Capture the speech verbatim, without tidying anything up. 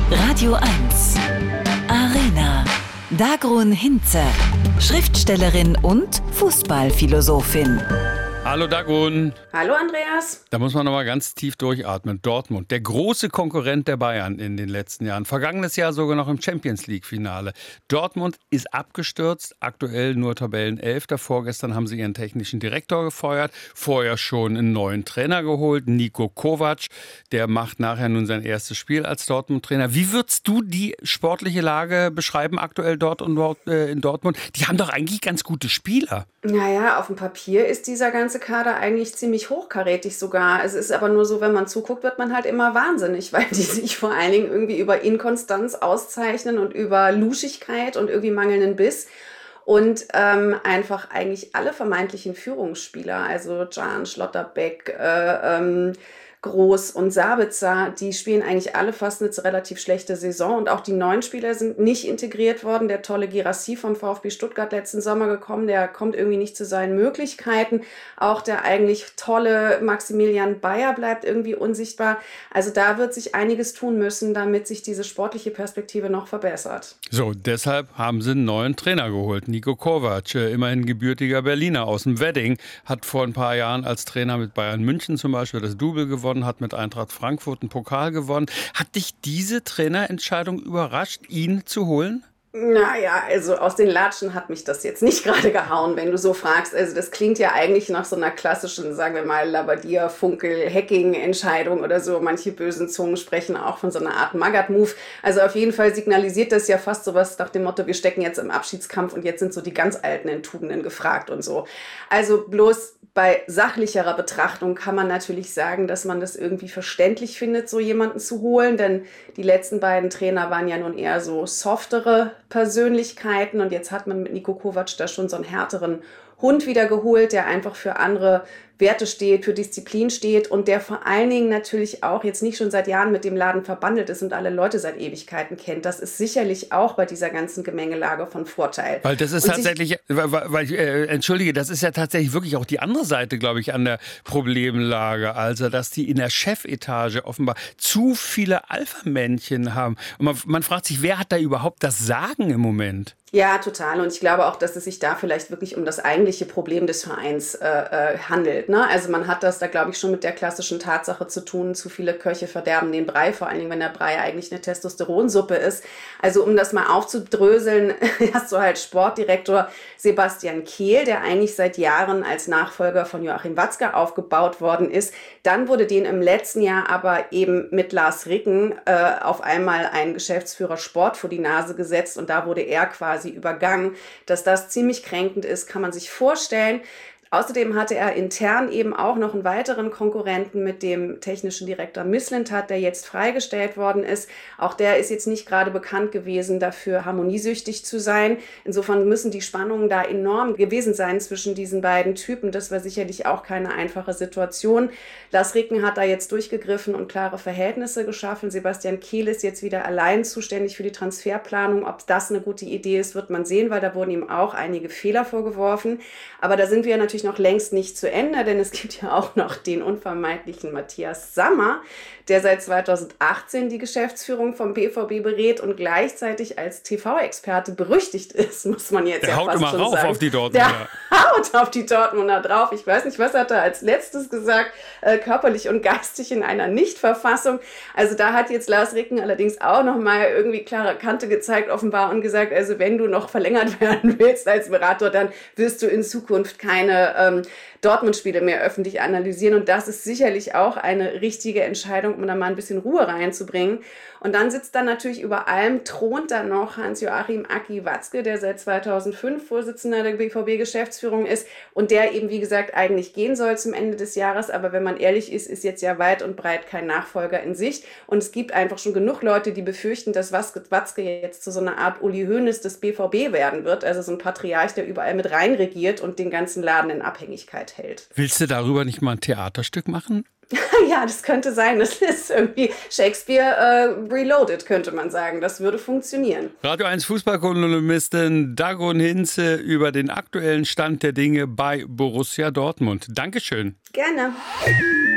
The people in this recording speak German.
Radio eins. Arena. Dagrun Hinze. Schriftstellerin und Fußballphilosophin. Hallo Dagrun. Hallo Andreas. Da muss man noch mal ganz tief durchatmen. Dortmund, der große Konkurrent der Bayern in den letzten Jahren. Vergangenes Jahr sogar noch im Champions-League-Finale. Dortmund ist abgestürzt, aktuell nur Tabellenelfter. Vorgestern haben sie ihren technischen Direktor gefeuert, vorher schon einen neuen Trainer geholt, Niko Kovac. Der macht nachher nun sein erstes Spiel als Dortmund-Trainer. Wie würdest du die sportliche Lage beschreiben aktuell dort und dort, äh, in Dortmund? Die haben doch eigentlich ganz gute Spieler. Naja, auf dem Papier ist dieser ganze Kader eigentlich ziemlich hochkarätig sogar. Es ist aber nur so, wenn man zuguckt, wird man halt immer wahnsinnig, weil die sich vor allen Dingen irgendwie über Inkonstanz auszeichnen und über Luschigkeit und irgendwie mangelnden Biss. Und ähm, einfach eigentlich alle vermeintlichen Führungsspieler, also Can, Schlotterbeck, äh, ähm, Groß und Sabitzer, die spielen eigentlich alle fast eine relativ schlechte Saison und auch die neuen Spieler sind nicht integriert worden. Der tolle Guirassy vom VfB Stuttgart letzten Sommer gekommen, der kommt irgendwie nicht zu seinen Möglichkeiten. Auch der eigentlich tolle Maximilian Bayer bleibt irgendwie unsichtbar. Also da wird sich einiges tun müssen, damit sich diese sportliche Perspektive noch verbessert. So, deshalb haben sie einen neuen Trainer geholt, Niko Kovac, immerhin gebürtiger Berliner aus dem Wedding, hat vor ein paar Jahren als Trainer mit Bayern München zum Beispiel das Double gewonnen, hat mit Eintracht Frankfurt einen Pokal gewonnen. Hat dich diese Trainerentscheidung überrascht, ihn zu holen? Naja, also aus den Latschen hat mich das jetzt nicht gerade gehauen, wenn du so fragst. Also das klingt ja eigentlich nach so einer klassischen, sagen wir mal, Labbadia-Funkel-Hacking-Entscheidung oder so. Manche bösen Zungen sprechen auch von so einer Art Magath-Move. Also auf jeden Fall signalisiert das ja fast sowas nach dem Motto, wir stecken jetzt im Abschiedskampf und jetzt sind so die ganz Alten in Tugenden gefragt und so. Also bloß bei sachlicherer Betrachtung kann man natürlich sagen, dass man das irgendwie verständlich findet, so jemanden zu holen, denn die letzten beiden Trainer waren ja nun eher so softere Persönlichkeiten und jetzt hat man mit Niko Kovac da schon so einen härteren Hund wieder geholt, der einfach für andere Werte steht, für Disziplin steht und der vor allen Dingen natürlich auch jetzt nicht schon seit Jahren mit dem Laden verbandelt ist und alle Leute seit Ewigkeiten kennt. Das ist sicherlich auch bei dieser ganzen Gemengelage von Vorteil. Weil das ist und tatsächlich, weil, weil äh, entschuldige, das ist ja tatsächlich wirklich auch die andere Seite, glaube ich, an der Problemlage. Also, dass die in der Chefetage offenbar zu viele Alpha-Männchen haben. Und man, man fragt sich, wer hat da überhaupt das Sagen im Moment? Ja, total. Und ich glaube auch, dass es sich da vielleicht wirklich um das eigentliche Problem des Vereins äh, äh, handelt. Ne? Also man hat das da, glaube ich, schon mit der klassischen Tatsache zu tun, zu viele Köche verderben den Brei, vor allen Dingen, wenn der Brei eigentlich eine Testosteronsuppe ist. Also um das mal aufzudröseln, hast du halt Sportdirektor Sebastian Kehl, der eigentlich seit Jahren als Nachfolger von Joachim Watzke aufgebaut worden ist. Dann wurde den im letzten Jahr aber eben mit Lars Ricken äh, auf einmal ein Geschäftsführer Sport vor die Nase gesetzt und da wurde er quasi übergangen. Dass das ziemlich kränkend ist, kann man sich vorstellen. Außerdem hatte er intern eben auch noch einen weiteren Konkurrenten mit dem technischen Direktor Mislintat, der jetzt freigestellt worden ist. Auch der ist jetzt nicht gerade bekannt gewesen, dafür harmoniesüchtig zu sein. Insofern müssen die Spannungen da enorm gewesen sein zwischen diesen beiden Typen. Das war sicherlich auch keine einfache Situation. Lars Ricken hat da jetzt durchgegriffen und klare Verhältnisse geschaffen. Sebastian Kehl ist jetzt wieder allein zuständig für die Transferplanung. Ob das eine gute Idee ist, wird man sehen, weil da wurden ihm auch einige Fehler vorgeworfen. Aber da sind wir natürlich noch längst nicht zu Ende, denn es gibt ja auch noch den unvermeidlichen Matthias Sammer, der seit zweitausendachtzehn die Geschäftsführung vom B V B berät und gleichzeitig als T V-Experte berüchtigt ist, muss man jetzt der ja haut fast immer schon rauf sagen. Auf die Dortmunder. Der haut auf die Dortmunder drauf. Ich weiß nicht, was hat er als letztes gesagt, äh, körperlich und geistig in einer Nichtverfassung. Also da hat jetzt Lars Ricken allerdings auch nochmal irgendwie klare Kante gezeigt offenbar und gesagt, also wenn du noch verlängert werden willst als Berater, dann wirst du in Zukunft keine ähm, Dortmund-Spiele mehr öffentlich analysieren und das ist sicherlich auch eine richtige Entscheidung, um da mal ein bisschen Ruhe reinzubringen. Und dann sitzt dann natürlich über allem, thront dann noch Hans-Joachim Aki Watzke, der seit zweitausendfünf Vorsitzender der B V B-Geschäftsführung ist und der eben, wie gesagt, eigentlich gehen soll zum Ende des Jahres. Aber wenn man ehrlich ist, ist jetzt ja weit und breit kein Nachfolger in Sicht. Und es gibt einfach schon genug Leute, die befürchten, dass Watzke jetzt zu so einer Art Uli Hoeneß des B V B werden wird. Also so ein Patriarch, der überall mit reinregiert und den ganzen Laden in Abhängigkeit hält. Willst du darüber nicht mal ein Theaterstück machen? Ja, das könnte sein. Das ist irgendwie Shakespeare äh, reloaded, könnte man sagen. Das würde funktionieren. Radio eins Fußballkolumnistin Dagrun Hinze über den aktuellen Stand der Dinge bei Borussia Dortmund. Dankeschön. Gerne.